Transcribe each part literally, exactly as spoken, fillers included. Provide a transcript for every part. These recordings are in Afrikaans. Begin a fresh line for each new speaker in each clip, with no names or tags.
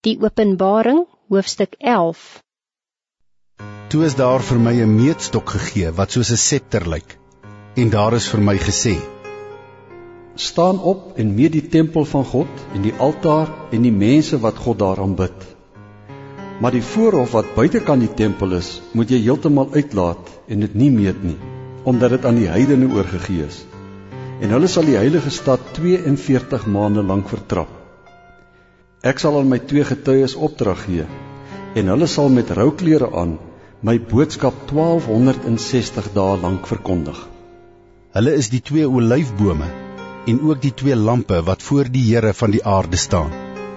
Die Openbaring, hoofstuk elf.
Toe is daar vir my 'n meetstok gegee, wat soos 'n scepter lyk, en daar is vir my gesê:
Staan op en meet die tempel van God, en die altaar, en die mense wat God daar aanbid. Maar die voorhof wat buitekant die tempel is, moet jy heeltemal uitlaat, en dit nie meet nie, omdat dit aan die heidene oorgegee is. En hulle sal die heilige stad tweeënveertig maande lank vertrap. Ek sal aan my twee getuies opdrag gee, en hulle sal met rouklere aan my boodskap twaalfhonderdsestig dae lank verkondig.
Hulle is die twee olyfbome en ook die twee lampe wat voor die Here van die aarde staan.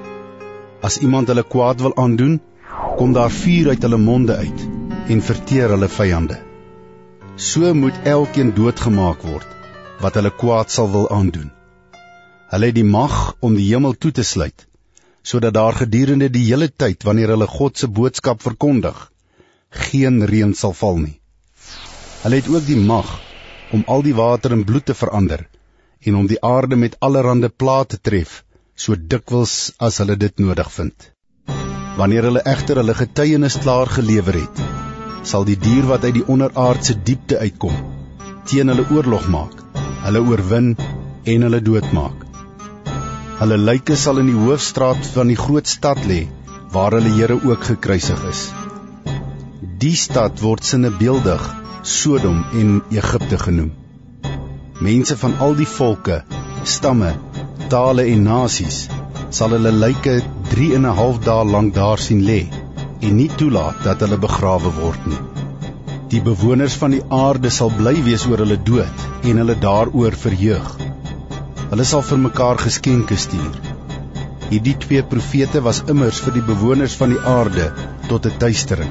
As iemand hulle kwaad wil aandoen, kom daar vuur uit hulle monde uit en verteer hulle vyande. So moet elkeen doodgemaak word wat hulle kwaad sal wil aandoen. Hulle het die mag om die hemel toe te sluit, sodat daar gedurende die hele tyd, wanneer hulle God se boodskap verkondig, geen reën sal val nie. Hulle het ook die mag om al die water in bloed te verander, en om die aarde met allerhande pla te tref, so dikwels as hulle dit nodig vind. Wanneer hulle egter hulle getuienis klaar gelewer het, sal die dier wat uit die onderaardse diepte uitkom, teen hulle oorlog maak, hulle oorwin en hulle doodmaak. Hulle lyke sal in die hoofstraat van die groot stad lê, waar hulle Here ook gekruisig is. Die stad word sinnebeeldig Sodom en Egipte genoem. Mense van al die volke, stamme, tale en nasies sal hulle lyke drie en 'n half dae lank daar sien lê en nie toelaat dat hulle begrawe word nie. Die bewoners van die aarde sal bly wees oor hulle dood en hulle daaroor verheug. Hulle sal vir mekaar geskenke stuur. Hierdie twee profete was immers vir die bewoners van die aarde tot 'n tuistering.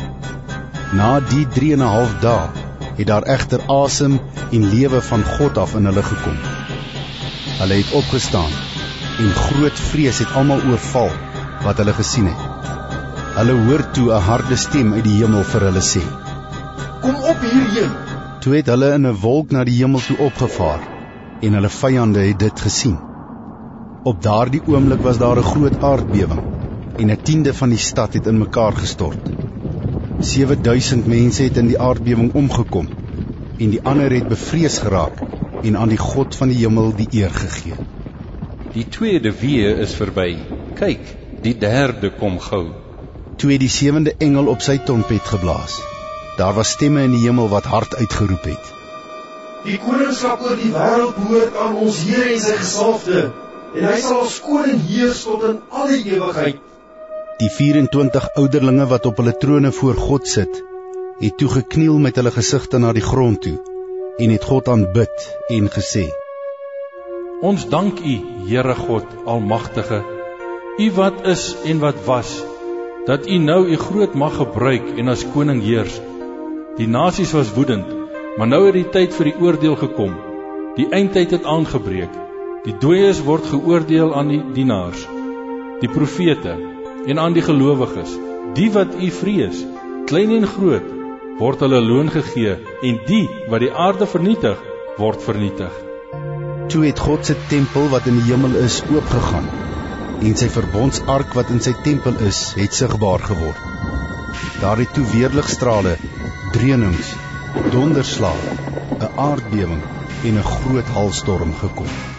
Na die drie en 'n half dae het daar egter asem en lewe van God af in hulle gekom. Hulle het opgestaan en groot vrees het almal oorval wat hulle gesien het. Hulle hoor toe 'n harde stem uit die hemel vir hulle sê:
Kom op hierheen.
Toe het hulle in 'n wolk na die hemel toe opgevaar, en hulle vyande het dit gesien. Op daardie oomblik was daar 'n groot aardbewing, en 'n tiende van die stad het in mekaar gestort. sewe duisend mense het in die aardbewing omgekom, en die ander het bevrees geraak, en aan die God van die hemel die eer gegee.
Die tweede wee is verby. Kyk, die derde kom gou.
Toe het die sewende engel op sy trompet geblaas. Daar was stemme in die hemel wat hard uitgeroep het:
Die koningskap oor die wêreld behoort aan ons Here en sy gesalfde, en hy sal as koning heers tot in alle ewigheid.
Die vyf-en-twintig ouderlinge wat op hulle trone voor God sit, het toe gekniel met hulle gesigte na die grond toe, en het God aanbid en gesê:
Ons dank U, Here God, Almagtige, U wat is en wat was, dat U nou U groot mag gebruik en as koning heers. Die nasies was woedend, maar nou het die tyd vir die oordeel gekom. Die eindtyd het aangebreek. Die dooies word geoordeel aan die dienaars, die profete en aan die gelowiges. Die wat U vrees, klein en groot, word hulle loon gegee, en die wat die aarde vernietig, word vernietig.
Toe het God se tempel wat in die hemel is oopgegaan, en sy verbondsark wat in sy tempel is, het sigbaar geword. Daar het toe weerligstrale, dreunings, donderslae, 'n aardbewing en 'n groot hailstorm gekom.